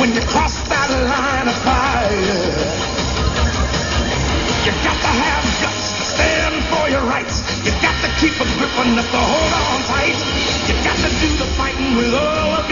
when you cross that line of fire. You got to have guts to stand for your rights. You got to keep a grip enough to hold on tight. You got to do the fighting with all of